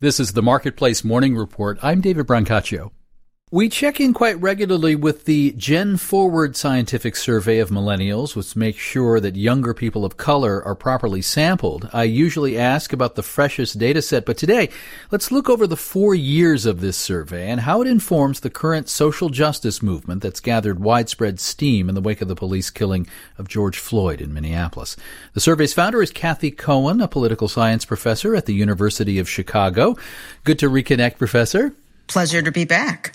This is the Marketplace Morning Report. I'm David Brancaccio. We check in quite regularly with the Gen Forward Scientific Survey of Millennials, which makes sure that younger people of color are properly sampled. I usually ask about the freshest data set, but today, let's look over the 4 years of this survey and how it informs the current social justice movement that's gathered widespread steam in the wake of the police killing of George Floyd in Minneapolis. The survey's founder is Kathy Cohen, a political science professor at the University of Chicago. Good to reconnect, Professor. Pleasure to be back.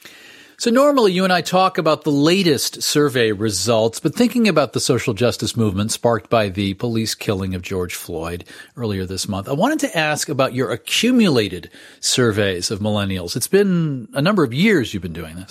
So normally you and I talk about the latest survey results, but thinking about the social justice movement sparked by the police killing of George Floyd earlier this month, I wanted to ask about your accumulated surveys of millennials. It's been a number of years you've been doing this.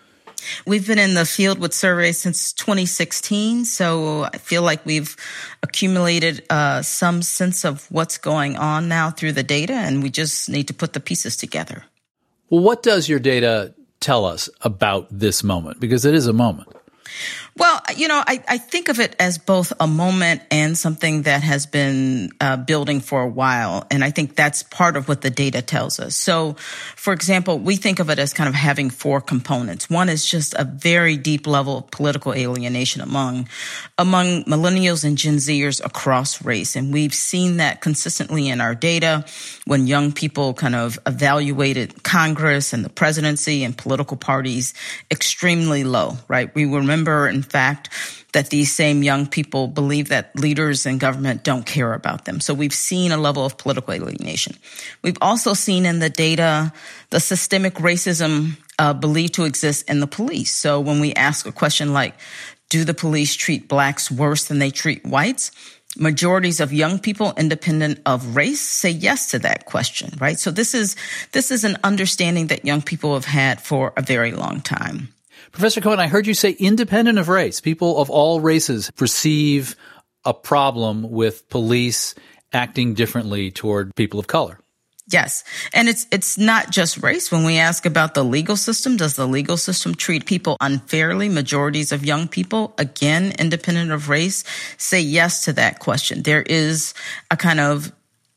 We've been in the field with surveys since 2016, so I feel like we've accumulated some sense of what's going on now through the data, and we just need to put the pieces together. Well, what does your data tell us about this moment? Because it is a moment. Well, I think of it as both a moment and something that has been building for a while. And I think that's part of what the data tells us. So, for example, we think of it as kind of having four components. One is just a very deep level of political alienation among millennials and Gen Zers across race. And we've seen that consistently in our data when young people kind of evaluated Congress and the presidency and political parties extremely low, right? We remember, in fact, that these same young people believe that leaders and government don't care about them. So we've seen a level of political alienation. We've also seen in the data the systemic racism believed to exist in the police. So when we ask a question like, do the police treat blacks worse than they treat whites? Majorities of young people, independent of race, say yes to that question, right? So this is an understanding that young people have had for a very long time. Professor Cohen, I heard you say independent of race, people of all races perceive a problem with police acting differently toward people of color. Yes. And it's not just race. When we ask about the legal system, does the legal system treat people unfairly? Majorities of young people, again, independent of race, say yes to that question. There is a kind of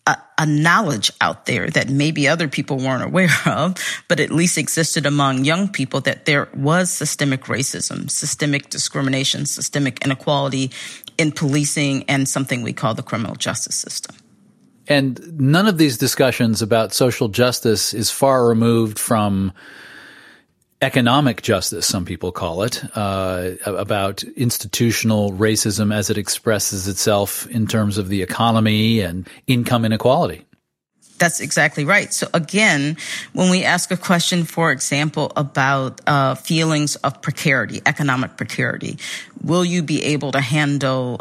a knowledge out there that maybe other people weren't aware of, but at least existed among young people, that there was systemic racism, systemic discrimination, systemic inequality in policing and something we call the criminal justice system. And none of these discussions about social justice is far removed from economic justice, some people call it, about institutional racism as it expresses itself in terms of the economy and income inequality. That's exactly right. So again, when we ask a question, for example, about feelings of precarity, economic precarity, will you be able to handle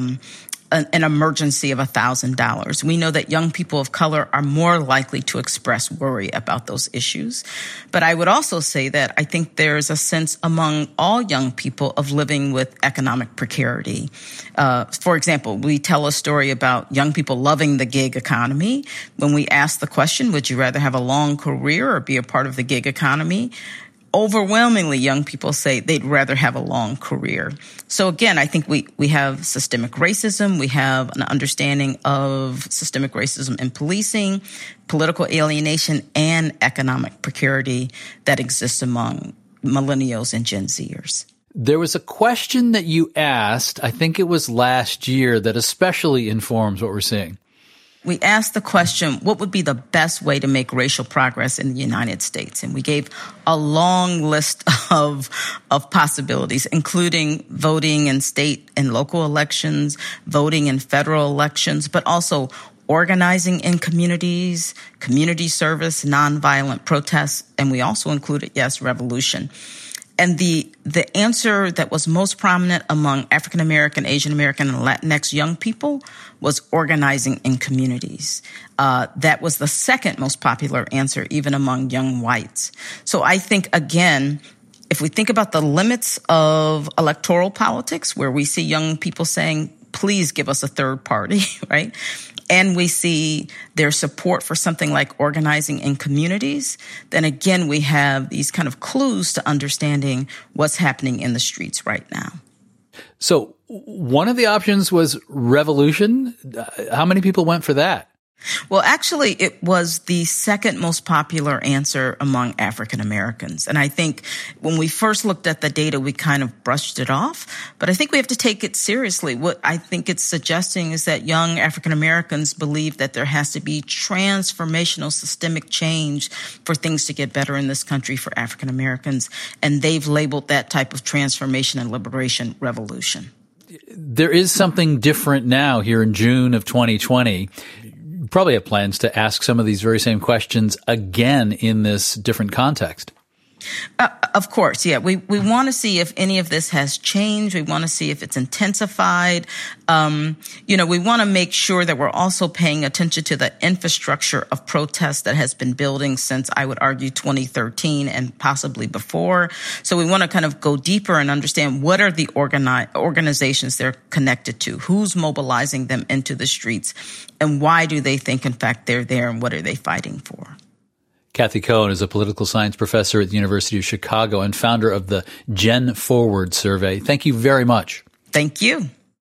an emergency of $1,000? We know that young people of color are more likely to express worry about those issues. But I would also say that I think there's a sense among all young people of living with economic precarity. For example, we tell a story about young people loving the gig economy. When we ask the question, would you rather have a long career or be a part of the gig economy? Overwhelmingly, young people say they'd rather have a long career. So again, I think we have systemic racism. We have an understanding of systemic racism in policing, political alienation, and economic precarity that exists among millennials and Gen Zers. There was a question that you asked, I think it was last year, that especially informs what we're seeing. We asked the question, what would be the best way to make racial progress in the United States? And we gave a long list of possibilities, including voting in state and local elections, voting in federal elections, but also organizing in communities, community service, nonviolent protests, and we also included, yes, revolution. And the answer that was most prominent among African American, Asian American, and Latinx young people was organizing in communities. That was the second most popular answer, even among young whites. So I think, again, if we think about the limits of electoral politics, where we see young people saying, please give us a third party, right? And we see their support for something like organizing in communities, then again, we have these kind of clues to understanding what's happening in the streets right now. So one of the options was revolution. How many people went for that? Well, actually, it was the second most popular answer among African Americans. And I think when we first looked at the data, we kind of brushed it off. But I think we have to take it seriously. What I think it's suggesting is that young African Americans believe that there has to be transformational systemic change for things to get better in this country for African Americans. And they've labeled that type of transformation and liberation revolution. There is something different now here in June of 2020. Probably have plans to ask some of these very same questions again in this different context. Of course, yeah. We want to see if any of this has changed. We want to see if it's intensified. We want to make sure that we're also paying attention to the infrastructure of protests that has been building since, I would argue, 2013 and possibly before. So we want to kind of go deeper and understand what are the organizations they're connected to, who's mobilizing them into the streets, and why do they think, in fact, they're there, and what are they fighting for? Cathy Cohen is a political science professor at the University of Chicago and founder of the Gen Forward survey. Thank you very much. Thank you.